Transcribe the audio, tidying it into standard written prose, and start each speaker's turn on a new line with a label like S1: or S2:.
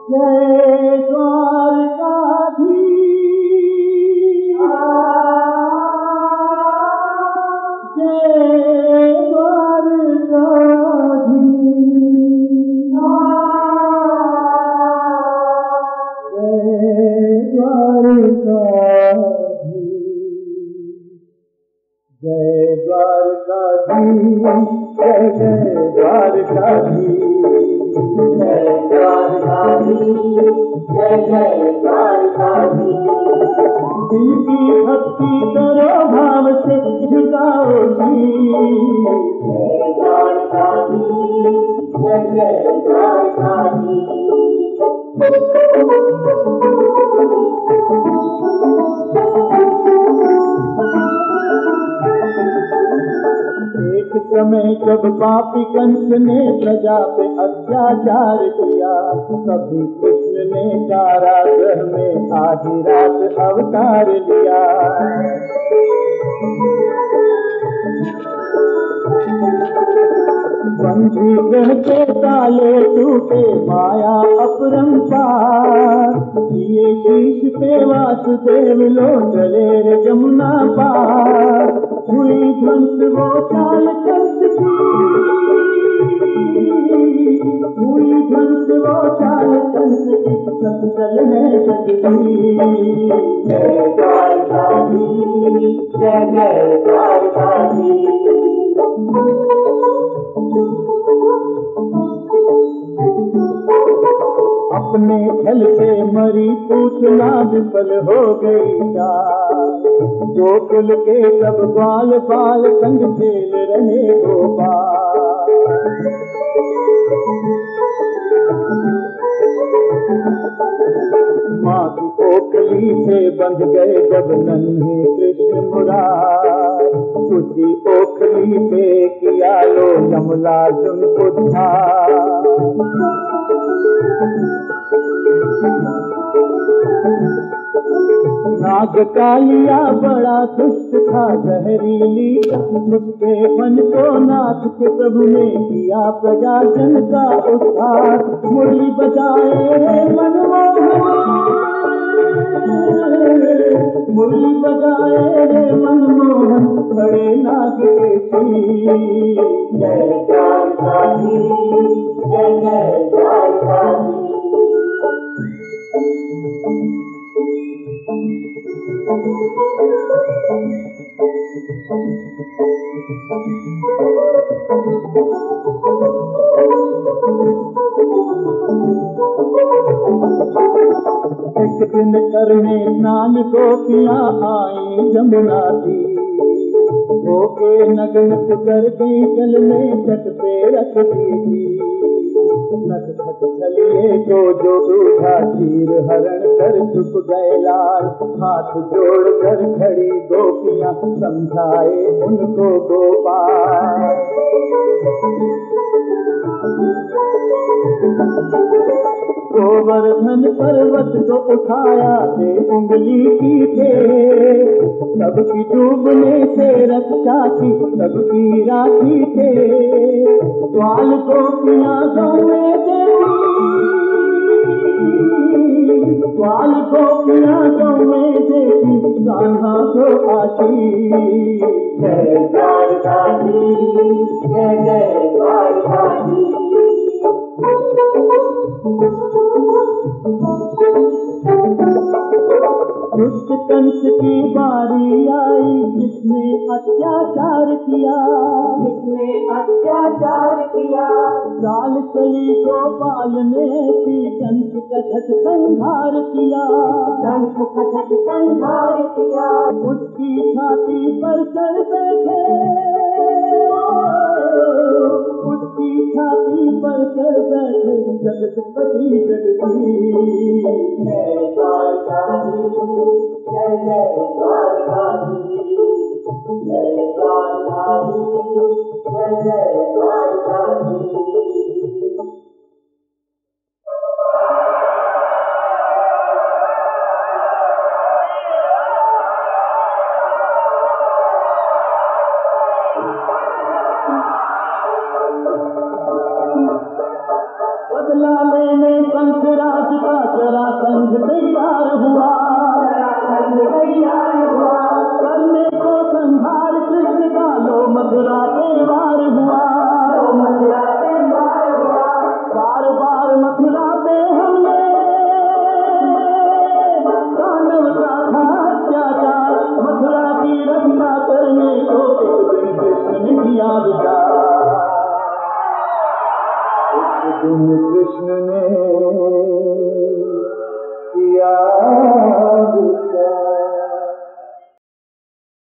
S1: जय द्वारकाधीश, जय द्वारकाधीश, जय द्वारकाधीश, जय द्वारकाधीश, जय जय द्वारकाधीश, जय द्वारकाधीश, जय जय द्वारकाधीश। दिल की भक्ति करो भाव से झुकाओ शीश, जय द्वारकाधीश, जय जय द्वारकाधीश। एक समय जब पापी कंस ने प्रजा पे अत्याचार किया, तभी कृष्ण ने कारागृह में आधी रात अवतार लिया। बंधी गृह के ताले टूटे, माया अपरंपार, दिए शीश पे वासुदेव लो चले रे जमुना पार। हुई ध्वंस वो चाल कंस की, हुई ध्वंस वो चाल कंस की, सब चल है जगती। जय द्वारकाधीश, जय जय द्वारकाधीश। अपने छल से मरी पूतना विफल हो गई चाल, गोकुल के सब ग्वाल बाल संग खेल रहे गोपाल। माँ की ओखली से बंध गए जब नन्हे कृष्ण मुरार, उसी ओखली से किया लो यमलार्जुन उद्धार। नाग कालिया बड़ा दुष्ट था जहरीली, उसके मन को नाथ के प्रभु ने किया प्रजाजन का उद्धार। मुरली बजाए रे मनमोहन, मुरली बजाए रे मनमोहन, बड़े नाग के शीश। जय द्वारकाधीश, जय जय द्वारकाधीश। एक दिन करने स्नान गोपियाँ आई जमुना दी, होके नग्न कर गई जल में जट पे रख दी। नट खट चलिए जो दूधा चीर हरण कर चुप गए लाल, हाथ जोड़ कर खड़ी गोपियाँ समझाए उनको गोपाल। गोवर्धन पर्वत को उठाया से उंगली की थे, सबकी डूबने से रक्षा की सबकी राखी थे। ग्वाल गोपियाँ गौएं देती, ग्वाल गोपियाँ गौएं देती, कान्हा को आशीष। जय द्वारकाधीश, जय जय द्वारकाधीश। दुष्ट कंस की बारी आई, जिसने अत्याचार किया, जिसने अत्याचार किया। चाल चली गोपाल ने सी, कंस का झट संहार किया, कंस का झट संहार किया। उसकी छाती पर चढ़ बैठे, उसकी छाती पर चढ़ बैठे जगतपति जगदीश। जय द्वारकाधीश, जय जय द्वारकाधीश, जय द्वारकाधीश, जय जय द्वारकाधीश। बदला लेने कंसराज जरासंध तैयार हुआ, करने को संहार कृष्ण का, लो मथुरा पे वार हुआ। बार बार मथुरा पे हमने दानव का था अत्याचार, मथुरा की रक्षा करने को एक दिन कृष्ण ने किया विचार। एक दिन कृष्ण ने किया विचार।